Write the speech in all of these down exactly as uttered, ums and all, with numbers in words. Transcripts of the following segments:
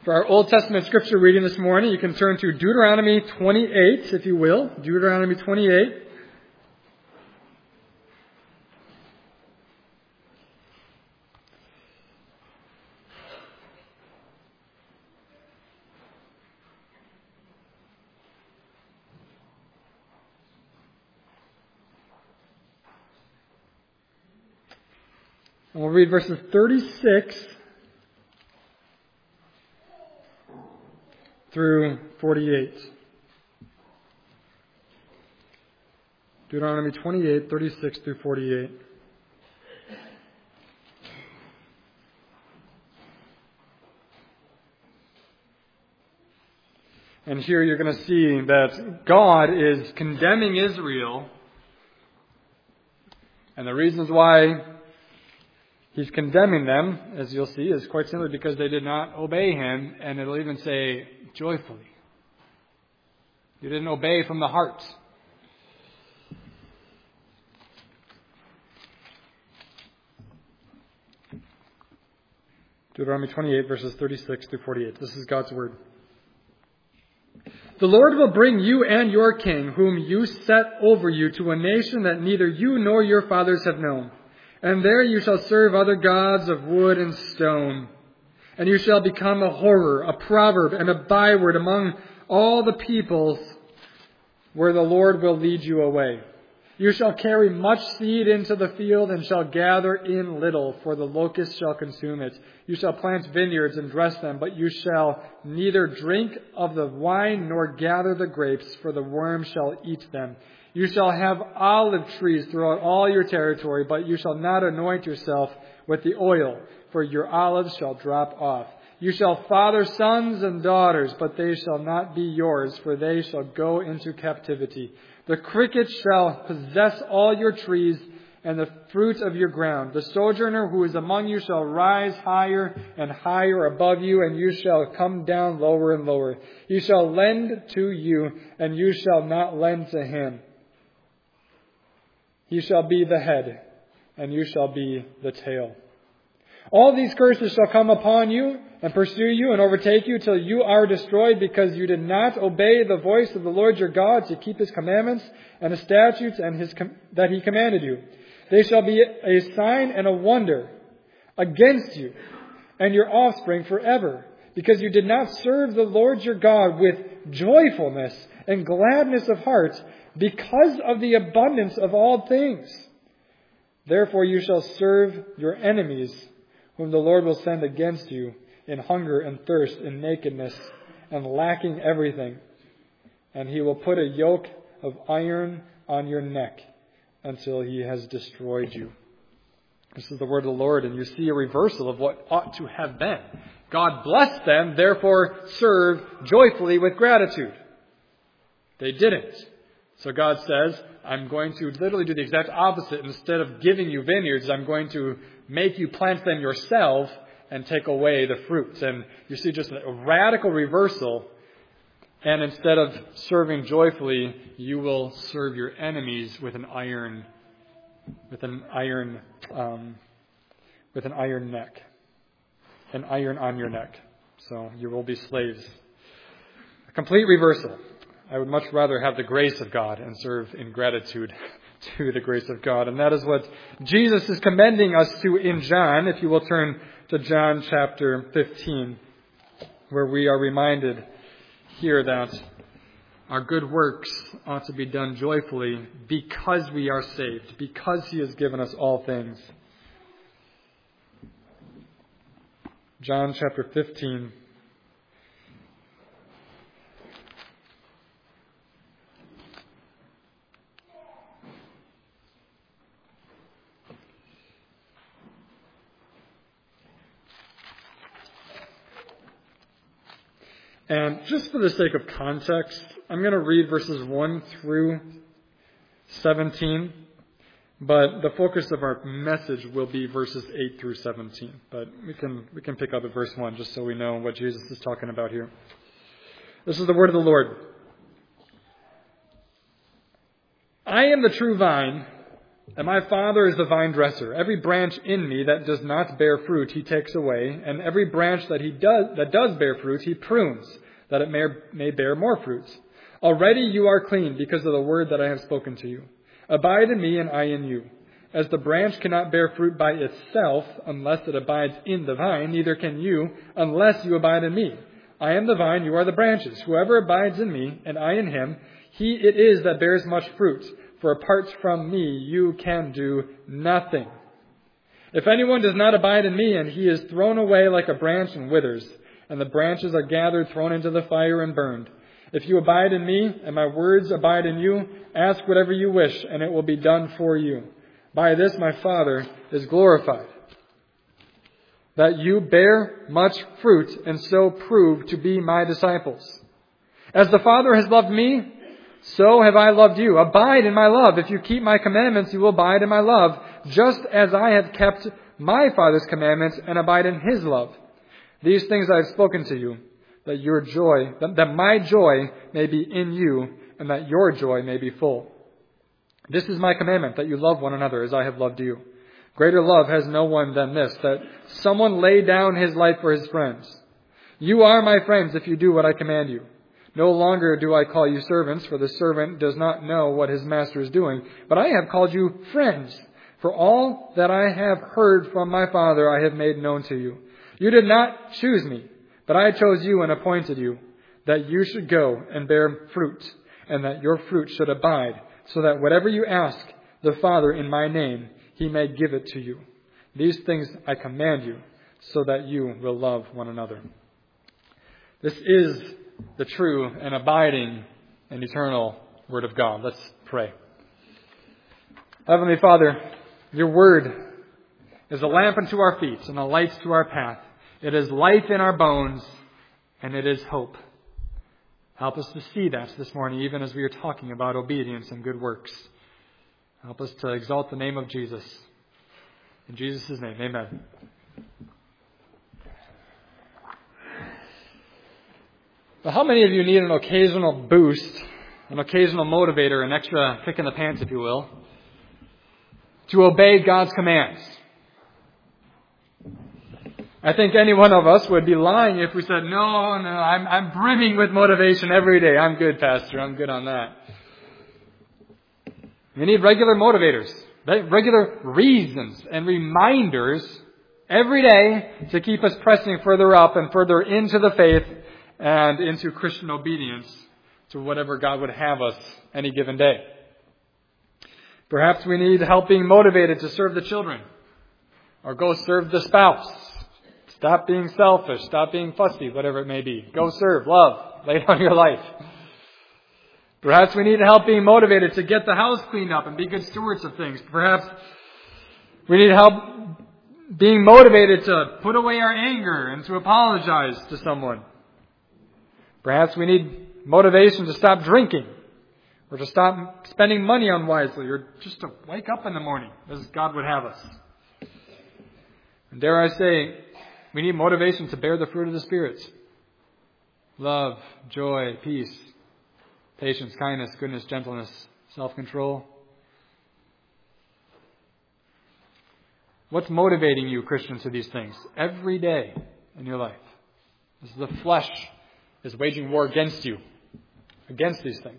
For our Old Testament scripture reading this morning, you can turn to Deuteronomy twenty-eight, if you will. Deuteronomy twenty-eight. And we'll read verses thirty-six through forty-eight. Deuteronomy twenty-eight, thirty-six through forty-eight. And here you're going to see that God is condemning Israel. And the reasons why He's condemning them, as you'll see, is quite simply because they did not obey Him, and it'll even say, joyfully. You didn't obey from the heart. Deuteronomy twenty-eight, verses thirty-six through forty-eight. This is God's Word. The Lord will bring you and your king, whom you set over you, to a nation that neither you nor your fathers have known. And there you shall serve other gods of wood and stone. And you shall become a horror, a proverb, and a byword among all the peoples where the Lord will lead you away. You shall carry much seed into the field and shall gather in little, for the locust shall consume it. You shall plant vineyards and dress them, but you shall neither drink of the wine nor gather the grapes, for the worm shall eat them. You shall have olive trees throughout all your territory, but you shall not anoint yourself with the oil, for your olives shall drop off. You shall father sons and daughters, but they shall not be yours, for they shall go into captivity. The cricket shall possess all your trees and the fruit of your ground. The sojourner who is among you shall rise higher and higher above you, and you shall come down lower and lower. He shall lend to you, and you shall not lend to him. He shall be the head, and you shall be the tail. All these curses shall come upon you and pursue you and overtake you till you are destroyed, because you did not obey the voice of the Lord your God to keep His commandments and His statutes and His com- that He commanded you. They shall be a sign and a wonder against you and your offspring forever, because you did not serve the Lord your God with joyfulness and gladness of heart, because of the abundance of all things. Therefore you shall serve your enemies, whom the Lord will send against you, in hunger and thirst, in nakedness, and lacking everything. And He will put a yoke of iron on your neck until He has destroyed you. This is the word of the Lord, and you see a reversal of what ought to have been. God blessed them, therefore serve joyfully with gratitude. They didn't. So God says, I'm going to literally do the exact opposite. Instead of giving you vineyards, I'm going to make you plant them yourself and take away the fruits. And you see just a radical reversal. And instead of serving joyfully, you will serve your enemies with an iron, with an iron, um, with an iron neck, an iron on your neck. So you will be slaves. A complete reversal. I would much rather have the grace of God and serve in gratitude to the grace of God. And that is what Jesus is commending us to in John. If you will turn to John chapter fifteen, where we are reminded here that our good works ought to be done joyfully because we are saved, because He has given us all things. John chapter fifteen. And just for the sake of context, I'm going to read verses one through seventeen. But the focus of our message will be verses eight through seventeen. But we can we can pick up at verse one just so we know what Jesus is talking about here. This is the word of the Lord. I am the true vine, And my Father is the vine dresser. Every branch in me that does not bear fruit, he takes away. And every branch that he does that does bear fruit, he prunes, that it may, may bear more fruits. Already you are clean because of the word that I have spoken to you. Abide in me and I in you. As the branch cannot bear fruit by itself unless it abides in the vine, neither can you unless you abide in me. I am the vine, you are the branches. Whoever abides in me and I in him, he it is that bears much fruit. For apart from me, you can do nothing. If anyone does not abide in me, and he is thrown away like a branch and withers, and the branches are gathered, thrown into the fire and burned. If you abide in me, and my words abide in you, ask whatever you wish, and it will be done for you. By this my Father is glorified, that you bear much fruit, and so prove to be my disciples. As the Father has loved me, so have I loved you. Abide in my love. If you keep my commandments, you will abide in my love, just as I have kept my Father's commandments and abide in his love. These things I have spoken to you, that your joy, that my joy may be in you, and that your joy may be full. This is my commandment, that you love one another as I have loved you. Greater love has no one than this, that someone lay down his life for his friends. You are my friends if you do what I command you. No longer do I call you servants, for the servant does not know what his master is doing. But I have called you friends, for all that I have heard from my Father I have made known to you. You did not choose me, but I chose you and appointed you, that you should go and bear fruit, and that your fruit should abide, so that whatever you ask the Father in my name, he may give it to you. These things I command you, so that you will love one another. This is the true and abiding and eternal Word of God. Let's pray. Heavenly Father, your Word is a lamp unto our feet and a light to our path. It is life in our bones, and it is hope. Help us to see that this morning, even as we are talking about obedience and good works. Help us to exalt the name of Jesus. In Jesus' name, amen. But how many of you need an occasional boost, an occasional motivator, an extra kick in the pants, if you will, to obey God's commands? I think any one of us would be lying if we said, no, no, I'm, I'm brimming with motivation every day. I'm good, Pastor. I'm good on that. We need regular motivators, regular reasons and reminders every day to keep us pressing further up and further into the faith and into Christian obedience to whatever God would have us any given day. Perhaps we need help being motivated to serve the children or go serve the spouse. Stop being selfish. Stop being fussy, whatever it may be. Go serve, love, lay down your life. Perhaps we need help being motivated to get the house cleaned up and be good stewards of things. Perhaps we need help being motivated to put away our anger and to apologize to someone. Perhaps we need motivation to stop drinking or to stop spending money unwisely or just to wake up in the morning as God would have us. And dare I say, we need motivation to bear the fruit of the Spirit. Love, joy, peace, patience, kindness, goodness, gentleness, self-control. What's motivating you, Christians, to these things every day in your life? This is the flesh is waging war against you, against these things.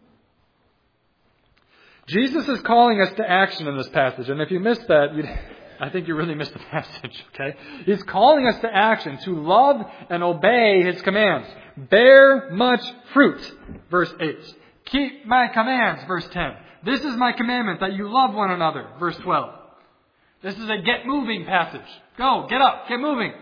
Jesus is calling us to action in this passage, and if you missed that, you'd, I think you really missed the passage, okay? He's calling us to action, to love and obey His commands. Bear much fruit, verse eight. Keep my commands, verse ten. This is my commandment, that you love one another, verse twelve. This is a get moving passage. Go, get up, get moving.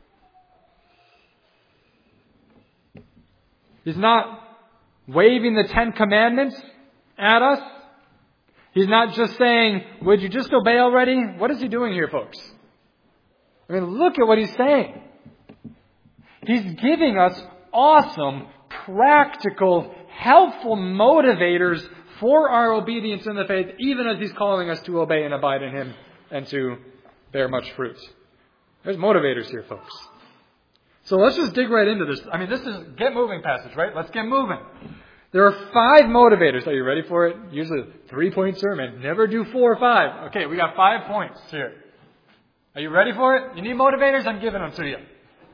He's not waving the Ten Commandments at us. He's not just saying, would you just obey already? What is he doing here, folks? I mean, look at what he's saying. He's giving us awesome, practical, helpful motivators for our obedience in the faith, even as he's calling us to obey and abide in Him and to bear much fruit. There's motivators here, folks. So let's just dig right into this. I mean, this is get moving passage, right? Let's get moving. There are five motivators. Are you ready for it? Usually a three-point sermon. Never do four or five. Okay, we got five points here. Are you ready for it? You need motivators? I'm giving them to you.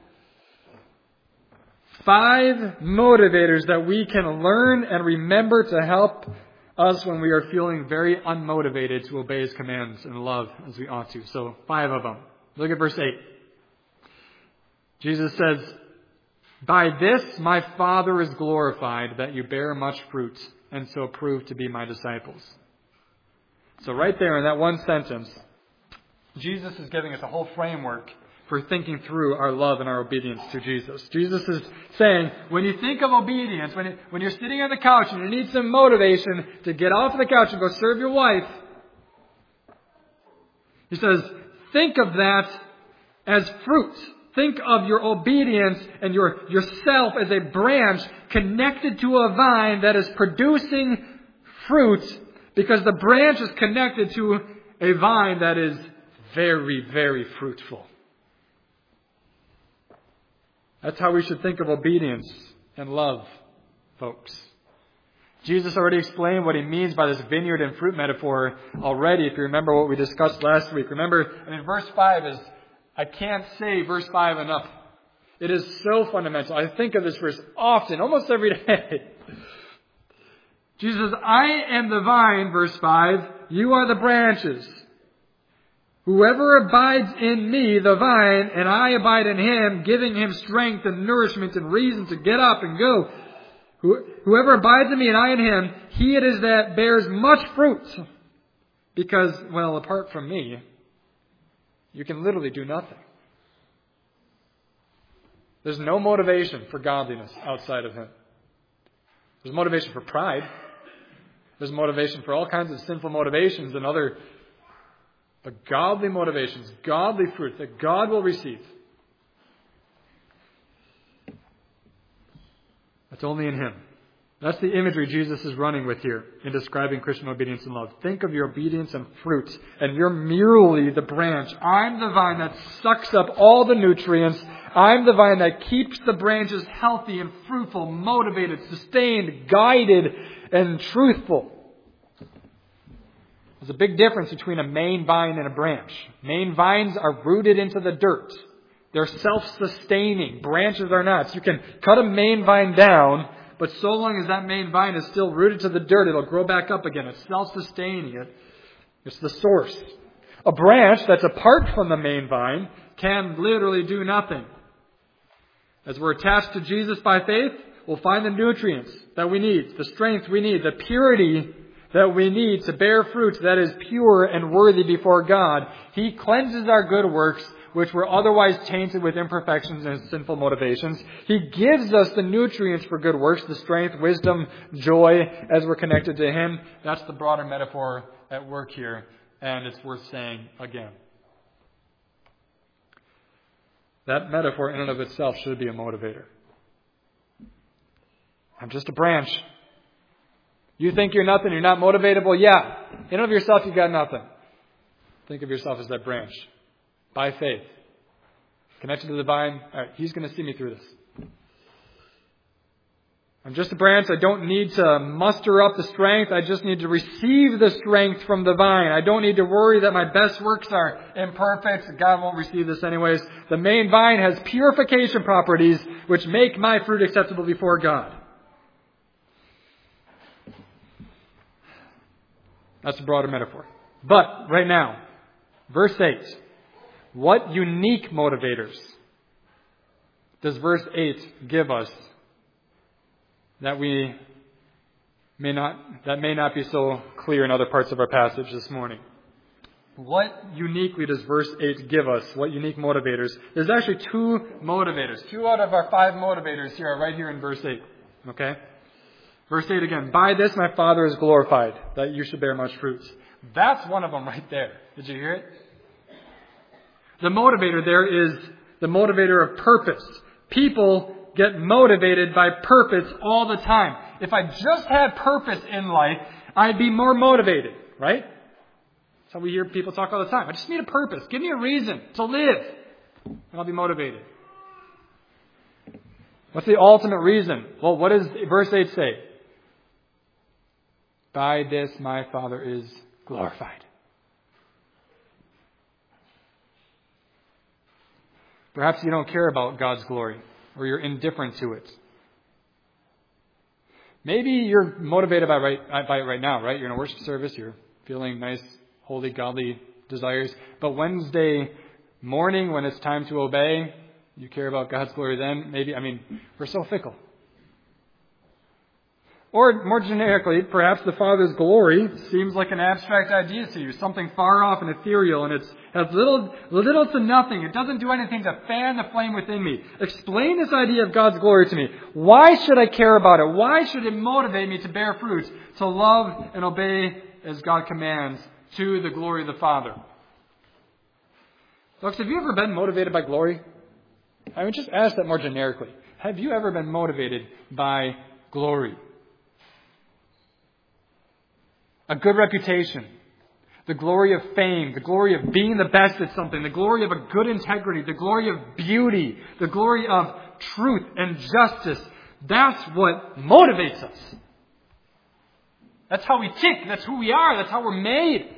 Five motivators that we can learn and remember to help us when we are feeling very unmotivated to obey His commands and love as we ought to. So, five of them. Look at verse eight. Jesus says, "By this my Father is glorified, that you bear much fruit, and so prove to be my disciples." So right there in that one sentence, Jesus is giving us a whole framework for thinking through our love and our obedience to Jesus. Jesus is saying, when you think of obedience, when, it, when you're sitting on the couch and you need some motivation to get off the couch and go serve your wife, He says, think of that as fruit. Think of your obedience and your yourself as a branch connected to a vine that is producing fruit, because the branch is connected to a vine that is very, very fruitful. That's how we should think of obedience and love, folks. Jesus already explained what He means by this vineyard and fruit metaphor already, if you remember what we discussed last week. Remember, I mean, verse five is, I can't say verse five enough. It is so fundamental. I think of this verse often, almost every day. Jesus says, "I am the vine," verse five, "you are the branches. Whoever abides in me, the vine, and I abide in him, giving him strength and nourishment and reason to get up and go. Whoever abides in me and I in him, he it is that bears much fruit. Because, well, apart from me, you can literally do nothing." There's no motivation for godliness outside of Him. There's motivation for pride. There's motivation for all kinds of sinful motivations and other, but godly motivations, godly fruit that God will receive. That's only in Him. That's the imagery Jesus is running with here in describing Christian obedience and love. Think of your obedience and fruit, and you're merely the branch. I'm the vine that sucks up all the nutrients. I'm the vine that keeps the branches healthy and fruitful, motivated, sustained, guided, and truthful. There's a big difference between a main vine and a branch. Main vines are rooted into the dirt. They're self-sustaining. Branches are not. So you can cut a main vine down, but so long as that main vine is still rooted to the dirt, it'll grow back up again. It's self-sustaining. It, it's the source. A branch that's apart from the main vine can literally do nothing. As we're attached to Jesus by faith, we'll find the nutrients that we need, the strength we need, the purity that we need to bear fruit that is pure and worthy before God. He cleanses our good works, which were otherwise tainted with imperfections and sinful motivations. He gives us the nutrients for good works, the strength, wisdom, joy, as we're connected to Him. That's the broader metaphor at work here, and it's worth saying again. That metaphor in and of itself should be a motivator. I'm just a branch. You think you're nothing, you're not motivatable? Yeah. In and of yourself, you've got nothing. Think of yourself as that branch. By faith. Connected to the vine. All right, He's going to see me through this. I'm just a branch. I don't need to muster up the strength. I just need to receive the strength from the vine. I don't need to worry that my best works are imperfect. God won't receive this anyways. The main vine has purification properties which make my fruit acceptable before God. That's a broader metaphor. But right now, verse eight. What unique motivators does verse eight give us that we may not, that may not be so clear in other parts of our passage this morning? What uniquely does verse eight give us? What unique motivators? There's actually two motivators. Two out of our five motivators here are right here in verse eight. Okay? Verse eight again. "By this my Father is glorified, that you should bear much fruit." That's one of them right there. Did you hear it? The motivator there is the motivator of purpose. People get motivated by purpose all the time. If I just had purpose in life, I'd be more motivated, right? That's how we hear people talk all the time. I just need a purpose. Give me a reason to live, and I'll be motivated. What's the ultimate reason? Well, what does verse eight say? By this my Father is glorified. Perhaps you don't care about God's glory, or you're indifferent to it. Maybe you're motivated by, right, by it right now, right? You're in a worship service, you're feeling nice, holy, godly desires. But Wednesday morning, when it's time to obey, you care about God's glory then. Maybe, I mean, we're so fickle. Or more generically, perhaps the Father's glory seems like an abstract idea to you, something far off and ethereal, and it has little, little to nothing. It doesn't do anything to fan the flame within me. Explain this idea of God's glory to me. Why should I care about it? Why should it motivate me to bear fruit, to love and obey as God commands, to the glory of the Father? Folks, have you ever been motivated by glory? I would just ask that more generically. Have you ever been motivated by glory? A good reputation, the glory of fame, the glory of being the best at something, the glory of a good integrity, the glory of beauty, the glory of truth and justice. That's what motivates us. That's how we tick. That's who we are. That's how we're made.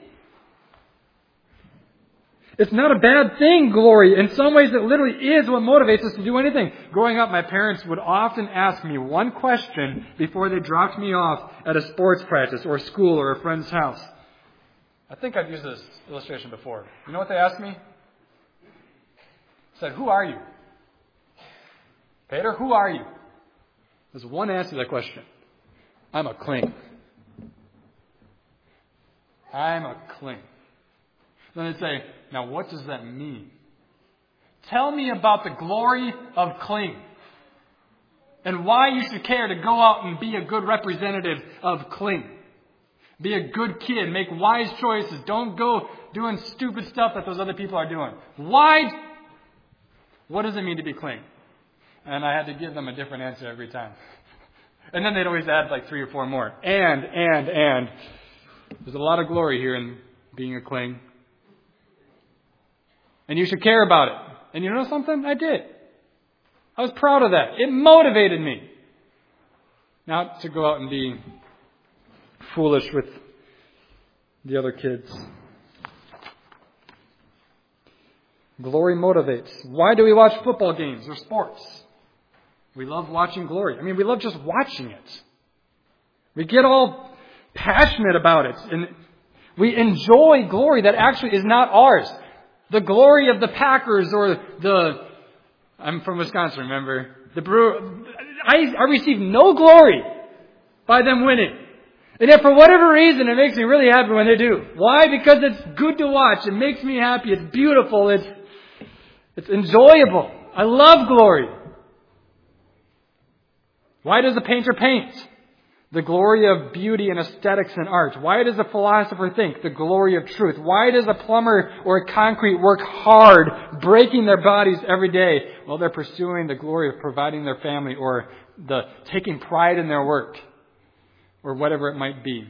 It's not a bad thing, glory. In some ways, it literally is what motivates us to do anything. Growing up, my parents would often ask me one question before they dropped me off at a sports practice or school or a friend's house. I think I've used this illustration before. You know what they asked me? They said, "Who are you?" Peter, who are you? There's one answer to that question. I'm a cling. I'm a cling. Then they'd say, now what does that mean? Tell me about the glory of cling. And why you should care to go out and be a good representative of cling. Be a good kid. Make wise choices. Don't go doing stupid stuff that those other people are doing. Why? What does it mean to be cling? And I had to give them a different answer every time. And then they'd always add like three or four more. And, and, and. There's a lot of glory here in being a cling. And you should care about it. And you know something? I did. I was proud of that. It motivated me. Not to go out and be foolish with the other kids. Glory motivates. Why do we watch football games or sports? We love watching glory. I mean, we love just watching it. We get all passionate about it. And we enjoy glory that actually is not ours. The glory of the Packers or the, I'm from Wisconsin, remember? The Brew, I, I receive no glory by them winning. And yet for whatever reason, it makes me really happy when they do. Why? Because it's good to watch. It makes me happy. It's beautiful. It's, it's enjoyable. I love glory. Why does a painter paint? The glory of beauty and aesthetics and art. Why does a philosopher think? The glory of truth. Why does a plumber or a concrete work hard, breaking their bodies every day? Well, they're pursuing the glory of providing their family or the taking pride in their work or whatever it might be.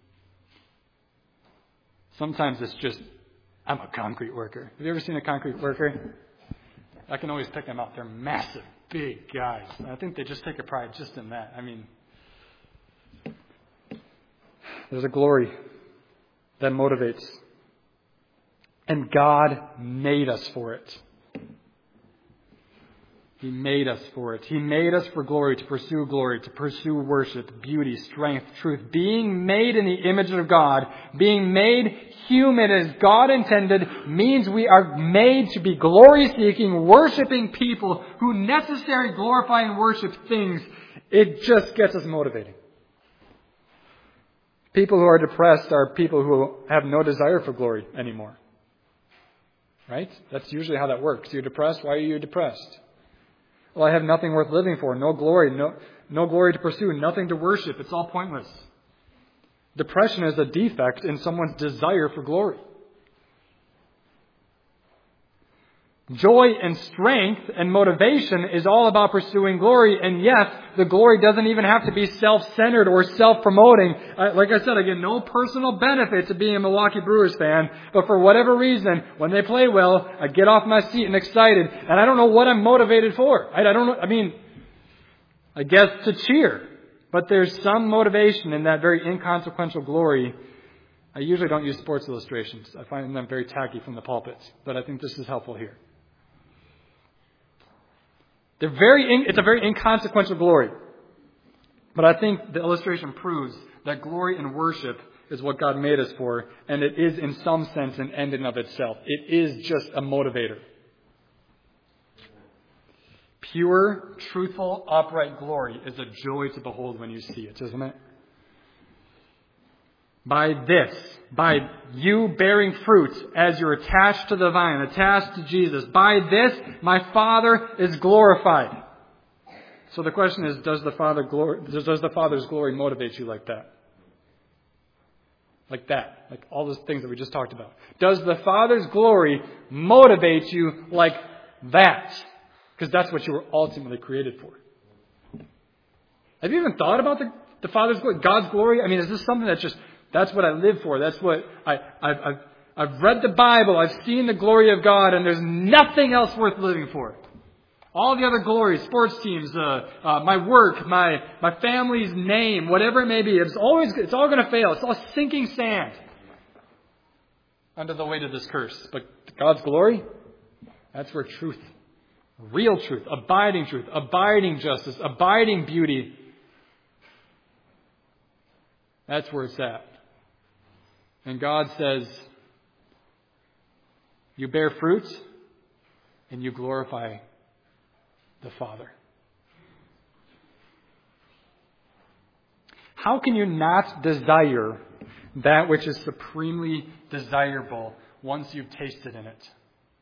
Sometimes it's just, I'm a concrete worker. Have you ever seen a concrete worker? I can always pick them out. They're massive, big guys. I think they just take a pride just in that. I mean, there's a glory that motivates. And God made us for it. He made us for it. He made us for glory, to pursue glory, to pursue worship, beauty, strength, truth. Being made in the image of God, being made human as God intended, means we are made to be glory-seeking, worshiping people who necessarily glorify and worship things. It just gets us motivated. People who are depressed are people who have no desire for glory anymore. Right? That's usually how that works. You're depressed. Why are you depressed? Well, I have nothing worth living for. No glory. No, no glory to pursue. Nothing to worship. It's all pointless. Depression is a defect in someone's desire for glory. Joy and strength and motivation is all about pursuing glory. And yes, the glory doesn't even have to be self-centered or self-promoting. Uh, like I said, I get no personal benefit to being a Milwaukee Brewers fan. But for whatever reason, when they play well, I get off my seat and excited. And I don't know what I'm motivated for. I, I don't know. I mean, I guess to cheer. But there's some motivation in that very inconsequential glory. I usually don't use sports illustrations. I find them very tacky from the pulpits. But I think this is helpful here. They're very in, it's a very inconsequential glory. But I think the illustration proves that glory and worship is what God made us for, and it is in some sense an end in of itself. It is just a motivator. Pure, truthful, upright glory is a joy to behold when you see it, isn't it? By this, by you bearing fruit as you're attached to the vine, attached to Jesus, by this my Father is glorified. So the question is, does the Father glory, does the Father's glory motivate you like that? Like that. Like all those things that we just talked about. Does the Father's glory motivate you like that? Because that's what you were ultimately created for. Have you even thought about the, the Father's glory, God's glory? I mean, is this something that's just, that's what I live for. That's what I, I've, I've, I've read the Bible. I've seen the glory of God, and there's nothing else worth living for. All the other glories, sports teams, uh, uh, my work, my my family's name, whatever it may be, it's always it's all going to fail. It's all sinking sand under the weight of this curse. But God's glory, that's where truth, real truth, abiding truth, abiding justice, abiding beauty, that's where it's at. And God says, you bear fruit and you glorify the Father. How can you not desire that which is supremely desirable once you've tasted in it?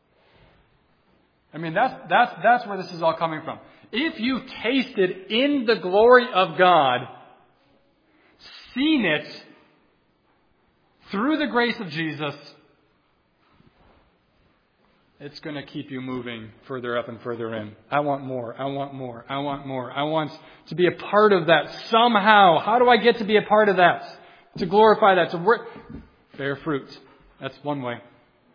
I mean, that's, that's, that's where this is all coming from. If you've tasted in the glory of God, seen it through the grace of Jesus, it's going to keep you moving further up and further in. I want more. I want more. I want more. I want to be a part of that somehow. How do I get to be a part of that? To glorify that. To work. Bear fruit. That's one way.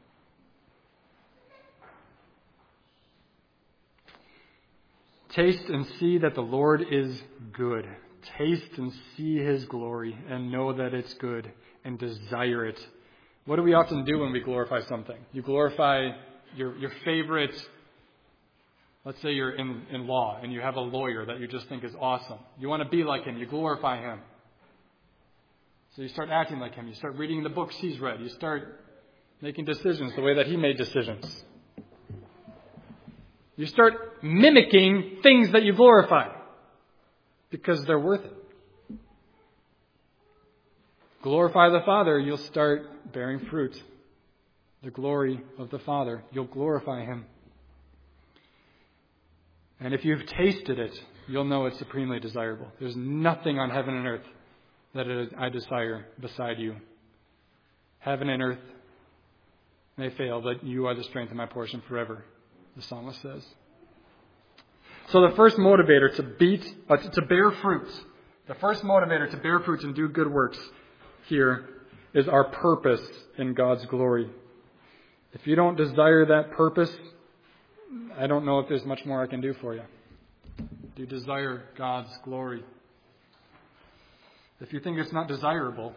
Taste and see that the Lord is good. Taste and see His glory and know that it's good and desire it. What do we often do when we glorify something? You glorify Your your favorite, let's say you're in, in law and you have a lawyer that you just think is awesome. You want to be like him. You glorify him. So you start acting like him. You start reading the books he's read. You start making decisions the way that he made decisions. You start mimicking things that you glorify because they're worth it. Glorify the Father, you'll start bearing fruit. The glory of the Father. You'll glorify Him. And if you've tasted it, you'll know it's supremely desirable. There's nothing on heaven and earth that I desire beside you. Heaven and earth may fail, but you are the strength of my portion forever, the psalmist says. So the first motivator to beat, uh, to bear fruit, the first motivator to bear fruit and do good works here is our purpose in God's glory. If you don't desire that purpose, I don't know if there's much more I can do for you. Do you desire God's glory? If you think it's not desirable,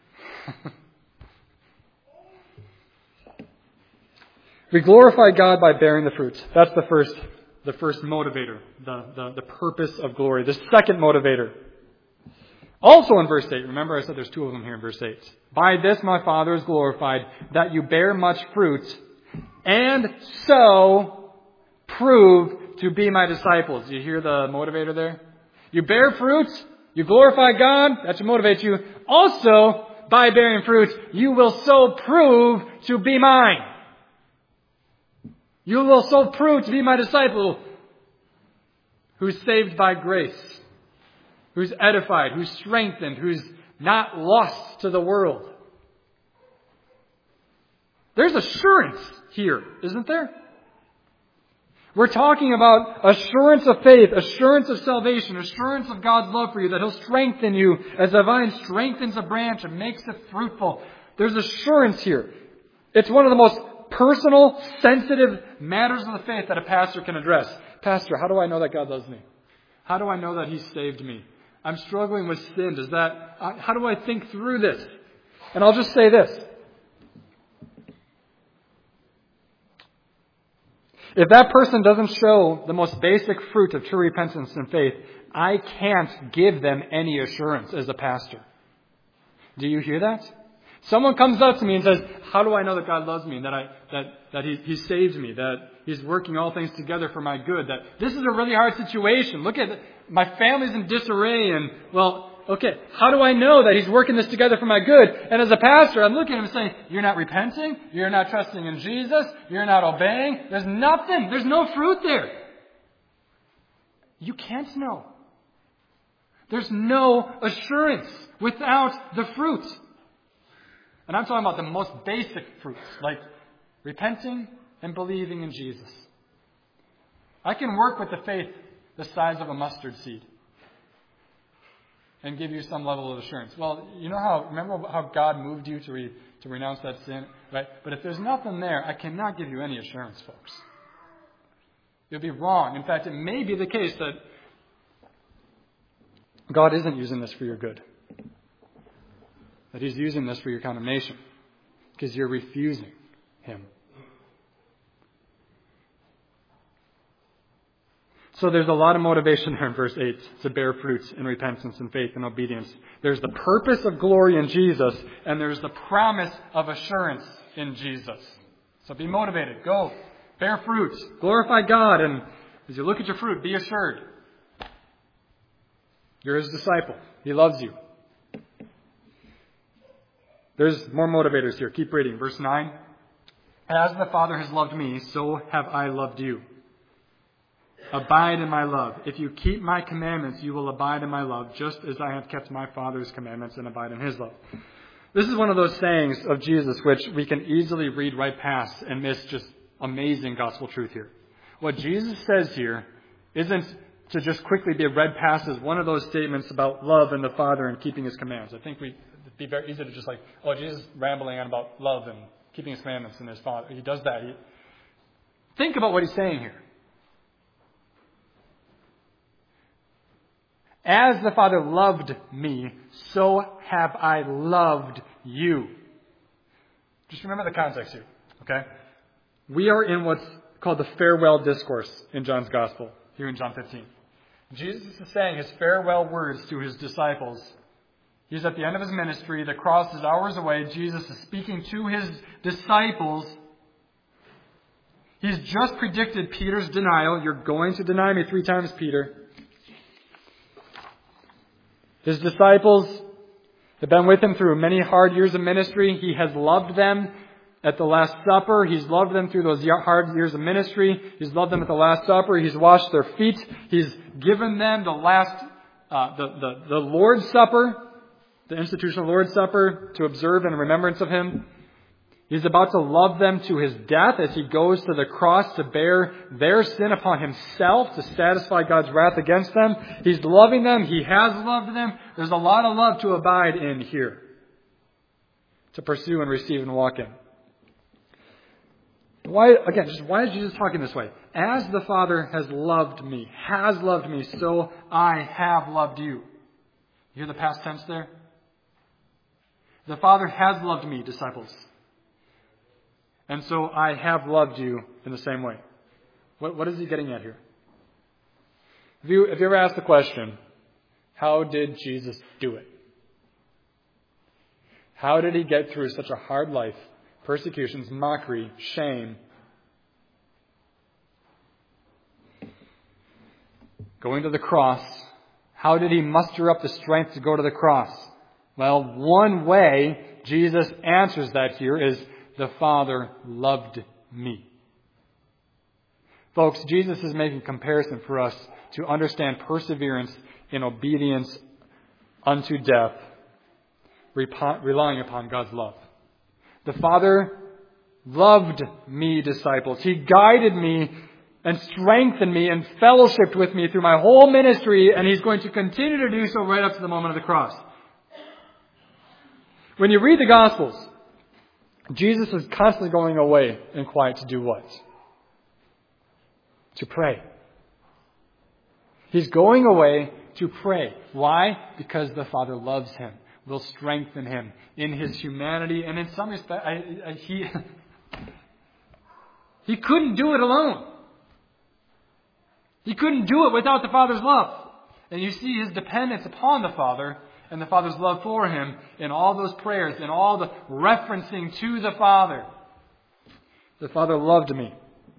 we glorify God by bearing the fruit. That's the first, the first motivator, the, the, the purpose of glory. The second motivator, also in verse eight. Remember I said there's two of them here in verse eight. By this my Father is glorified, that you bear much fruit, and so prove to be my disciples. Do you hear the motivator there? You bear fruit, you glorify God, that should motivate you. Also, by bearing fruit, you will so prove to be mine. You will so prove to be my disciple, who's saved by grace, who's edified, who's strengthened, who's not lost to the world. There's assurance here, isn't there? We're talking about assurance of faith, assurance of salvation, assurance of God's love for you, that He'll strengthen you as a vine strengthens a branch and makes it fruitful. There's assurance here. It's one of the most personal, sensitive matters of the faith that a pastor can address. Pastor, how do I know that God loves me? How do I know that He saved me? I'm struggling with sin. Does that, how do I think through this? And I'll just say this. If that person doesn't show the most basic fruit of true repentance and faith, I can't give them any assurance as a pastor. Do you hear that? Someone comes up to me and says, how do I know that God loves me and that I that that He He saves me, that He's working all things together for my good, that this is a really hard situation. Look at it. My family's in disarray and, well, okay, how do I know that He's working this together for my good? And as a pastor, I'm looking at him and saying, you're not repenting, you're not trusting in Jesus, you're not obeying, there's nothing, there's no fruit there. You can't know. There's no assurance without the fruit. And I'm talking about the most basic fruits, like repenting and believing in Jesus. I can work with the faith the size of a mustard seed and give you some level of assurance. Well, you know how, remember how God moved you to re, to renounce that sin, right? But if there's nothing there, I cannot give you any assurance, folks. You'll be wrong. In fact, it may be the case that God isn't using this for your good. That He's using this for your condemnation. Because you're refusing Him. So there's a lot of motivation there in verse eight to bear fruits in repentance and faith and obedience. There's the purpose of glory in Jesus, and there's the promise of assurance in Jesus. So be motivated. Go. Bear fruits. Glorify God. And as you look at your fruit, be assured. You're His disciple. He loves you. There's more motivators here. Keep reading. Verse nine. As the Father has loved me, so have I loved you. Abide in my love. If you keep my commandments, you will abide in my love, just as I have kept my Father's commandments and abide in His love. This is one of those sayings of Jesus which we can easily read right past and miss just amazing gospel truth here. What Jesus says here isn't to just quickly be read past as one of those statements about love and the Father and keeping His commands. I think we it'd be very easy to just like, oh, Jesus is rambling on about love and keeping His commandments and His Father. He does that. He, think about what He's saying here. As the Father loved me, so have I loved you. Just remember the context here, okay? We are in what's called the farewell discourse in John's Gospel, here in John fifteen. Jesus is saying His farewell words to His disciples. He's at the end of His ministry. The cross is hours away. Jesus is speaking to His disciples. He's just predicted Peter's denial. You're going to deny me three times, Peter. His disciples have been with Him through many hard years of ministry. He has loved them at the Last Supper. He's loved them through those hard years of ministry. He's loved them at the Last Supper. He's washed their feet. He's given them the last, uh, the, the, the Lord's Supper, the institutional Lord's Supper, to observe in remembrance of Him. He's about to love them to His death as He goes to the cross to bear their sin upon Himself to satisfy God's wrath against them. He's loving them. He has loved them. There's a lot of love to abide in here, to pursue and receive and walk in. Why, again, just why is Jesus talking this way? As the Father has loved me, has loved me, so I have loved you. You hear the past tense there? The Father has loved me, disciples. And so I have loved you in the same way. What, what is He getting at here? If you, if you ever ask the question, how did Jesus do it? How did He get through such a hard life? Persecutions, mockery, shame. Going to the cross. How did He muster up the strength to go to the cross? Well, one way Jesus answers that here is, the Father loved me. Folks, Jesus is making comparison for us to understand perseverance in obedience unto death, relying upon God's love. The Father loved me, disciples. He guided me and strengthened me and fellowshiped with me through my whole ministry, and He's going to continue to do so right up to the moment of the cross. When you read the Gospels, Jesus is constantly going away in quiet to do what? To pray. He's going away to pray. Why? Because the Father loves him, will strengthen him in his humanity, and in some respect, I, I, he, he couldn't do it alone. He couldn't do it without the Father's love. And you see his dependence upon the Father and the Father's love for him in all those prayers, in all the referencing to the Father. The Father loved me.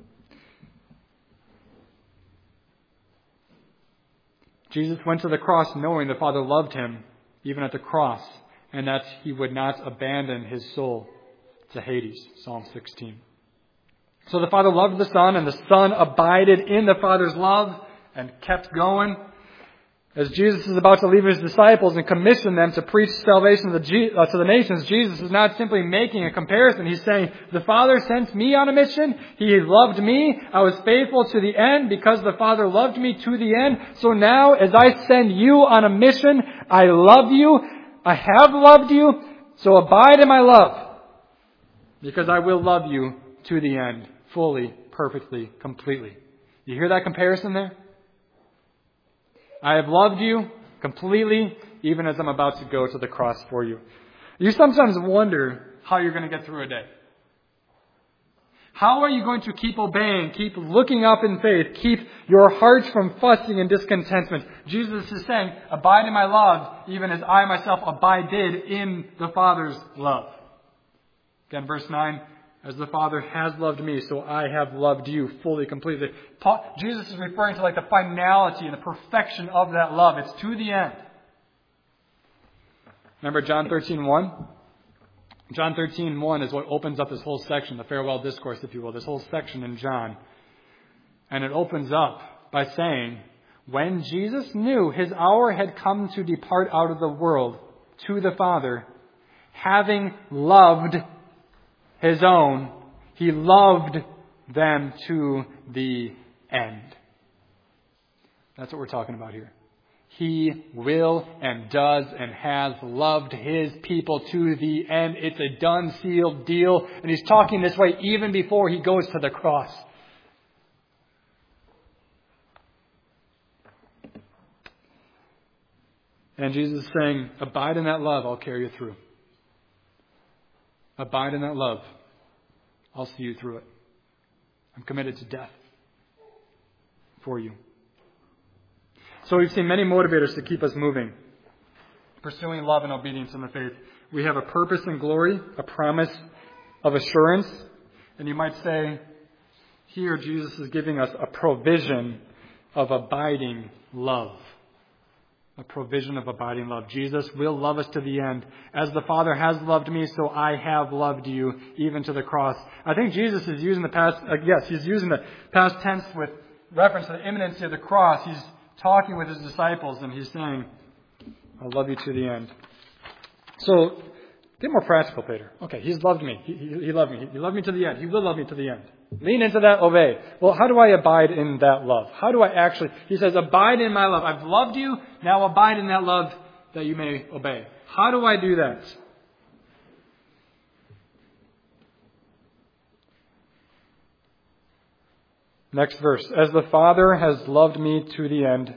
Jesus went to the cross knowing the Father loved him, even at the cross, and that he would not abandon his soul to Hades, Psalm sixteen. So the Father loved the Son, and the Son abided in the Father's love and kept going. As Jesus is about to leave his disciples and commission them to preach salvation to the, uh, to the nations, Jesus is not simply making a comparison. He's saying, the Father sent me on a mission. He loved me. I was faithful to the end because the Father loved me to the end. So now, as I send you on a mission, I love you. I have loved you. So abide in my love, because I will love you to the end, fully, perfectly, completely. You hear that comparison there? I have loved you completely, even as I'm about to go to the cross for you. You sometimes wonder how you're going to get through a day. How are you going to keep obeying, keep looking up in faith, keep your heart from fussing and discontentment? Jesus is saying, abide in my love, even as I myself abided in the Father's love. Again, verse nine. As the Father has loved me, so I have loved you fully, completely. Paul, Jesus is referring to like the finality and the perfection of that love. It's to the end. Remember John thirteen one? John thirteen one is what opens up this whole section, the farewell discourse, if you will, this whole section in John. And it opens up by saying, when Jesus knew his hour had come to depart out of the world to the Father, having loved his own, he loved them to the end. That's what we're talking about here. He will and does and has loved his people to the end. It's a done, sealed deal. And he's talking this way even before he goes to the cross. And Jesus is saying, abide in that love, I'll carry you through. Abide in that love. I'll see you through it. I'm committed to death for you. So we've seen many motivators to keep us moving, pursuing love and obedience in the faith. We have a purpose and glory, a promise of assurance. And you might say, here Jesus is giving us a provision of abiding love. A provision of abiding love. Jesus will love us to the end. As the Father has loved me, so I have loved you, even to the cross. I think Jesus is using the past, uh, yes, he's using the past tense with reference to the imminency of the cross. He's talking with his disciples and he's saying, I'll love you to the end. So, get more practical, Peter. Okay, he's loved me. He, he, he loved me. He loved me to the end. He will love me to the end. Lean into that, obey. Well, how do I abide in that love? How do I actually, he says, abide in my love. I've loved you, now abide in that love that you may obey. How do I do that? Next verse. As the Father has loved me to the end,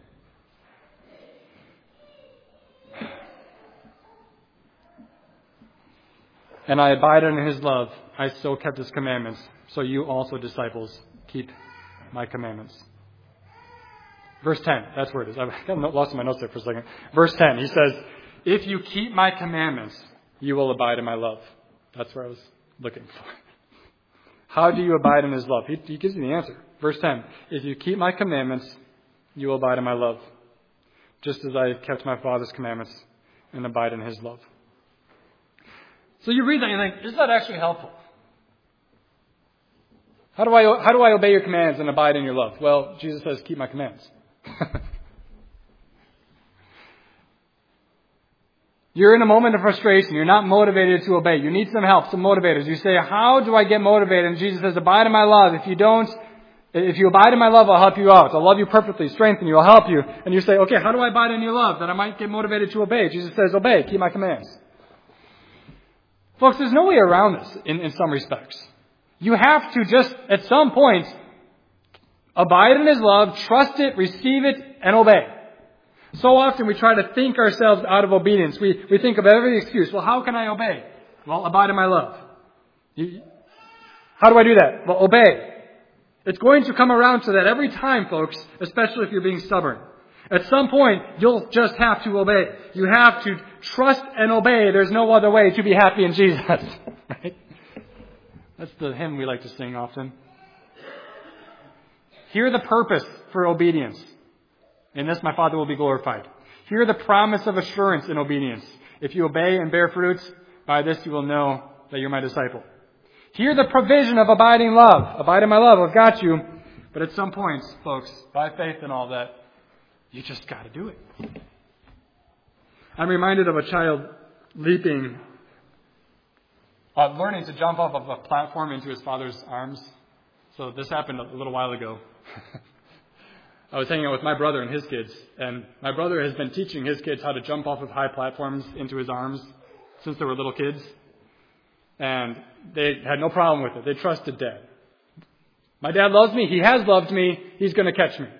and I abide in his love, I so kept his commandments. So you also, disciples, keep my commandments. Verse ten, that's where it is. I've got lost my notes there for a second. Verse ten, he says, if you keep my commandments, you will abide in my love. That's where I was looking for. How do you abide in his love? He, he gives you the answer. Verse ten, if you keep my commandments, you will abide in my love, just as I have kept my Father's commandments and abide in his love. So you read that and you think, is that actually helpful? How do I how do I obey your commands and abide in your love? Well, Jesus says, keep my commands. You're in a moment of frustration. You're not motivated to obey. You need some help, some motivators. You say, how do I get motivated? And Jesus says, abide in my love. If you don't, if you abide in my love, I'll help you out. I'll love you perfectly, strengthen you, I'll help you. And you say, okay, how do I abide in your love? That I might get motivated to obey. Jesus says, obey, keep my commands. Folks, there's no way around this in, in some respects. You have to just, at some point, abide in his love, trust it, receive it, and obey. So often we try to think ourselves out of obedience. We, we think of every excuse. Well, how can I obey? Well, abide in my love. You, how do I do that? Well, obey. It's going to come around to that every time, folks, especially if you're being stubborn. At some point, you'll just have to obey. You have to trust and obey. There's no other way to be happy in Jesus. Right? That's the hymn we like to sing often. Hear the purpose for obedience. In this my Father will be glorified. Hear the promise of assurance in obedience. If you obey and bear fruits, by this you will know that you're my disciple. Hear the provision of abiding love. Abide in my love. I've got you. But at some points, folks, by faith and all that, you just got to do it. I'm reminded of a child leaping, uh, learning to jump off of a platform into his father's arms. So this happened a little while ago. I was hanging out with my brother and his kids, and my brother has been teaching his kids how to jump off of high platforms into his arms since they were little kids. And they had no problem with it. They trusted Dad. My dad loves me. He has loved me. He's going to catch me.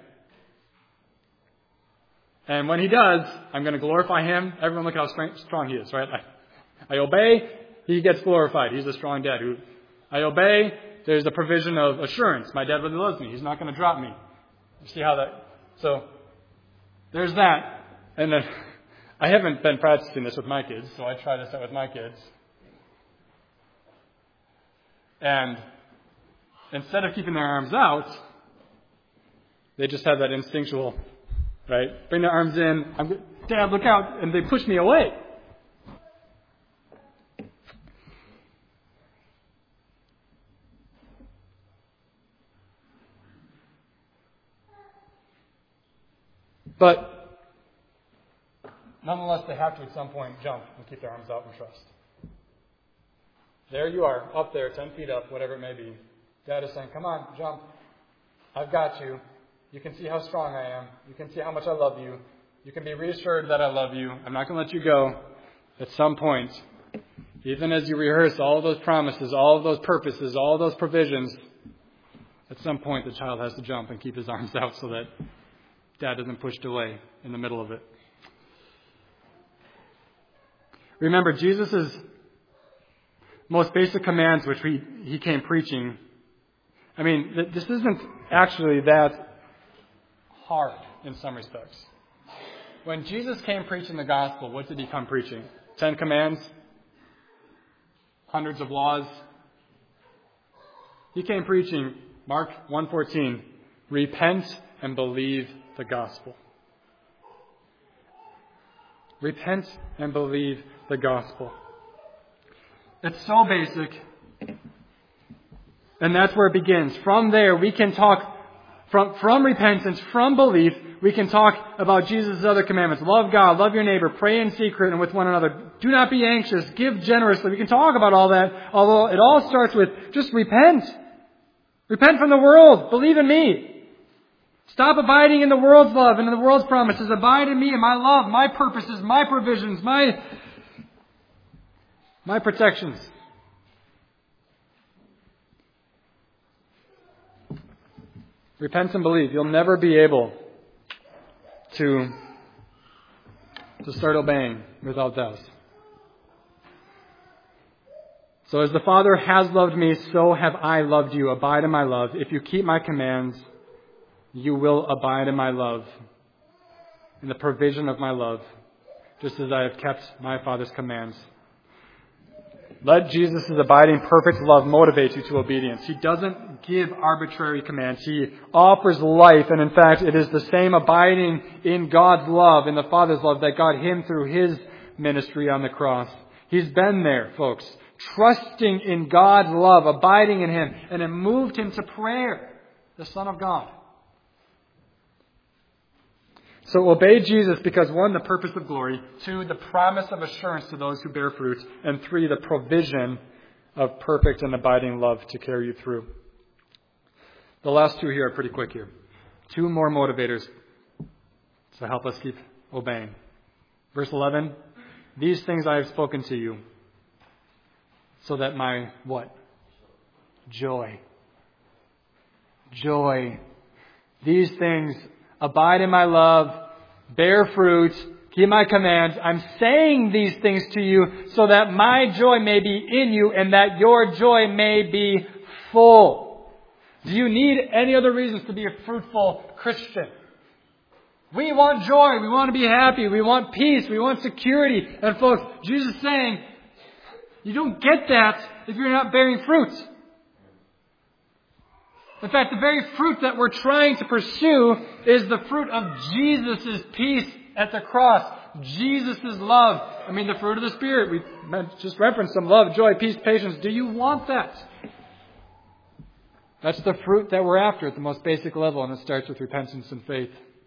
And when he does, I'm going to glorify him. Everyone look how strong he is, right? I, I obey. He gets glorified. He's a strong dad. Who I obey. There's the provision of assurance. My dad really loves me. He's not going to drop me. You see how that... So, there's that. And then, I haven't been practicing this with my kids, so I try this out with my kids. And instead of keeping their arms out, they just have that instinctual, right? Bring their arms in. I'm, Dad, look out. And they push me away. But nonetheless, they have to at some point jump and keep their arms out and trust. There you are, up there, ten feet up, whatever it may be. Dad is saying, come on, jump. I've got you. You can see how strong I am. You can see how much I love you. You can be reassured that I love you. I'm not going to let you go. At some point, even as you rehearse all of those promises, all of those purposes, all of those provisions, at some point the child has to jump and keep his arms out so that Dad isn't pushed away in the middle of it. Remember, Jesus' most basic commands, which he, he came preaching, I mean, this isn't actually that hard in some respects. When Jesus came preaching the gospel, what did he come preaching? Ten commands? Hundreds of laws? He came preaching, Mark one fourteen, repent and believe the gospel. Repent and believe the gospel. It's so basic. And that's where it begins. From there, we can talk, from, from repentance, from belief, we can talk about Jesus' other commandments. Love God, love your neighbor, pray in secret and with one another. Do not be anxious, give generously. We can talk about all that, although it all starts with just repent. Repent from the world. Believe in me. Stop abiding in the world's love and in the world's promises. Abide in me and my love, my purposes, my provisions, my, my protections. Repent and believe. You'll never be able to, to start obeying without those. So as the Father has loved me, so have I loved you. Abide in my love. If you keep my commands, you will abide in my love, in the provision of my love, just as I have kept my Father's commands. Let Jesus' abiding perfect love motivate you to obedience. He doesn't give arbitrary commands. He offers life, and in fact, it is the same abiding in God's love, in the Father's love, that got him through his ministry on the cross. He's been there, folks, trusting in God's love, abiding in him, and it moved him to prayer, the Son of God. So obey Jesus because, one, the purpose of glory, two, the promise of assurance to those who bear fruit, and three, the provision of perfect and abiding love to carry you through. The last two here are pretty quick here. Two more motivators to help us keep obeying. Verse eleven, these things I have spoken to you so that my, what? Joy. Joy. These things, abide in my love, bear fruit, keep my commands. I'm saying these things to you so that my joy may be in you and that your joy may be full. Do you need any other reasons to be a fruitful Christian? We want joy. We want to be happy. We want peace. We want security. And folks, Jesus is saying, you don't get that if you're not bearing fruit. In fact, the very fruit that we're trying to pursue is the fruit of Jesus' peace at the cross. Jesus' love. I mean, the fruit of the Spirit. We just referenced some: love, joy, peace, patience. Do you want that? That's the fruit that we're after at the most basic level, and it starts with repentance and faith.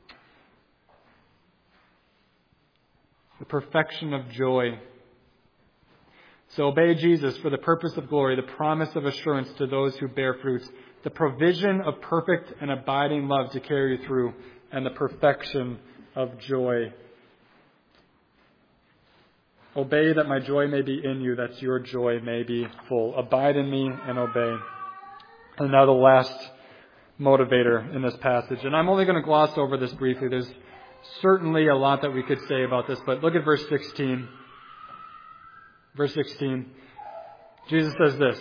The perfection of joy. So obey Jesus for the purpose of glory, the promise of assurance to those who bear fruit, the provision of perfect and abiding love to carry you through, and the perfection of joy. Obey that my joy may be in you, that your joy may be full. Abide in me and obey. And now the last motivator in this passage. And I'm only going to gloss over this briefly. There's certainly a lot that we could say about this, but look at verse sixteen. Verse sixteen. Jesus says this: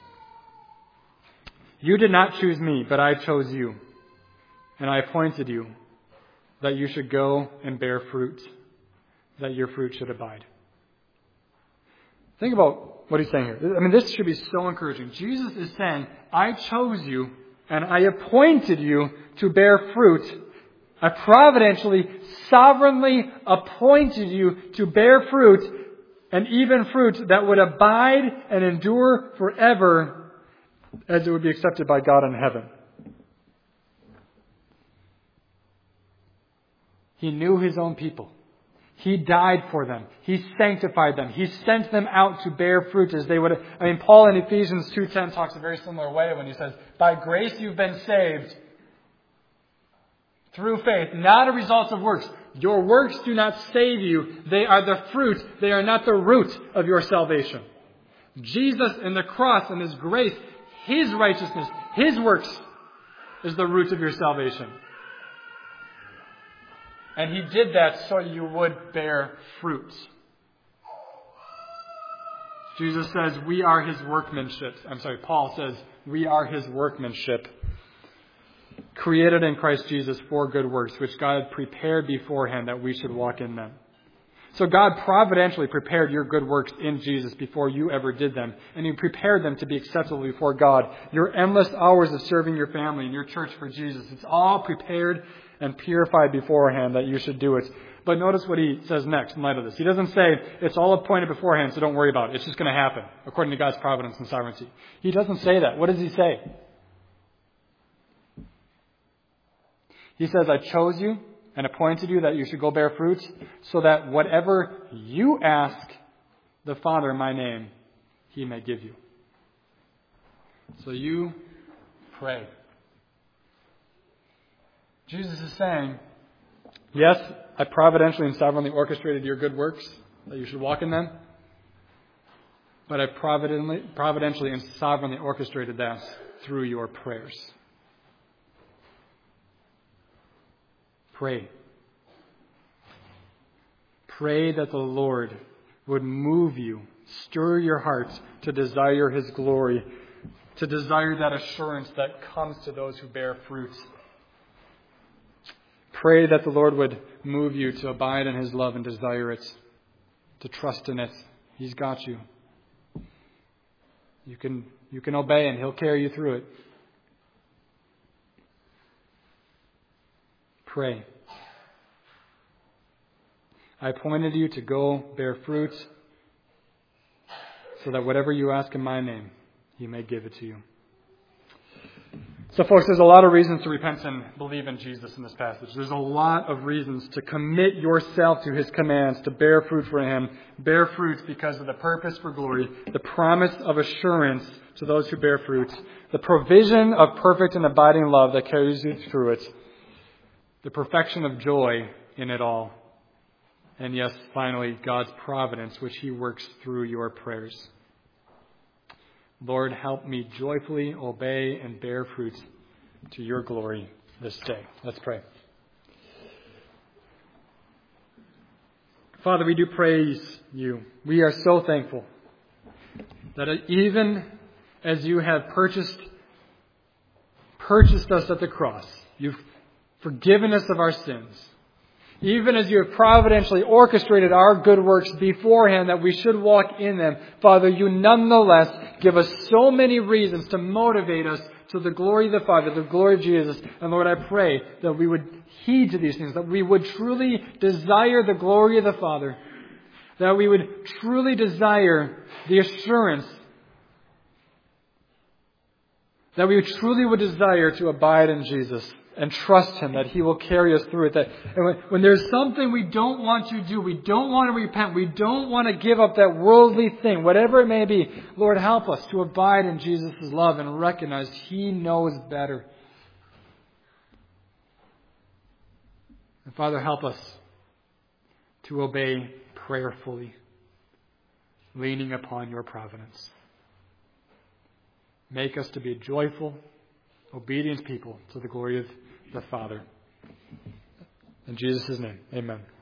you did not choose me, but I chose you, and I appointed you that you should go and bear fruit, that your fruit should abide. Think about what he's saying here. I mean, this should be so encouraging. Jesus is saying, I chose you and I appointed you to bear fruit. I providentially, sovereignly appointed you to bear fruit, and even fruit that would abide and endure forever, as it would be accepted by God in heaven. He knew his own people. He died for them. He sanctified them. He sent them out to bear fruit as they would. I mean, Paul in Ephesians two ten talks a very similar way when he says, by grace you've been saved through faith, not a result of works. Your works do not save you. They are the fruit. They are not the root of your salvation. Jesus and the cross and His grace, His righteousness, His works is the root of your salvation. And He did that so you would bear fruit. Jesus says we are His workmanship. I'm sorry, Paul says we are His workmanship, created in Christ Jesus for good works, which God had prepared beforehand that we should walk in them. So God providentially prepared your good works in Jesus before you ever did them. And He prepared them to be acceptable before God. Your endless hours of serving your family and your church for Jesus, it's all prepared and purified beforehand that you should do it. But notice what He says next in light of this. He doesn't say it's all appointed beforehand, so don't worry about it. It's just going to happen according to God's providence and sovereignty. He doesn't say that. What does He say? He says, I chose you and appointed you that you should go bear fruit, so that whatever you ask the Father in my name, He may give you. So you pray. Jesus is saying, yes, I providentially and sovereignly orchestrated your good works, that you should walk in them. But I providentially, providentially and sovereignly orchestrated that through your prayers. Pray. Pray that the Lord would move you, stir your hearts to desire His glory, to desire that assurance that comes to those who bear fruit. Pray that the Lord would move you to abide in His love and desire it, to trust in it. He's got you. You can, you can obey and He'll carry you through it. Pray. I appointed you to go bear fruit, so that whatever you ask in my name, He may give it to you. So folks, there's a lot of reasons to repent and believe in Jesus in this passage. There's a lot of reasons to commit yourself to His commands, to bear fruit for Him. Bear fruit because of the purpose for glory, the promise of assurance to those who bear fruit, the provision of perfect and abiding love that carries you through it, the perfection of joy in it all. And yes, finally, God's providence, which He works through your prayers. Lord, help me joyfully obey and bear fruit to your glory this day. Let's pray. Father, we do praise you. We are so thankful that even as you have purchased, purchased us at the cross, you've forgiven us of our sins. Even as you have providentially orchestrated our good works beforehand that we should walk in them, Father, you nonetheless give us so many reasons to motivate us to the glory of the Father, the glory of Jesus. And Lord, I pray that we would heed to these things, that we would truly desire the glory of the Father, that we would truly desire the assurance, that we truly would desire to abide in Jesus and trust Him that He will carry us through it. That when, when there's something we don't want to do, we don't want to repent, we don't want to give up that worldly thing, whatever it may be, Lord, help us to abide in Jesus' love and recognize He knows better. And Father, help us to obey prayerfully, leaning upon your providence. Make us to be joyful, obedient people to the glory of the Father. In Jesus' name, amen.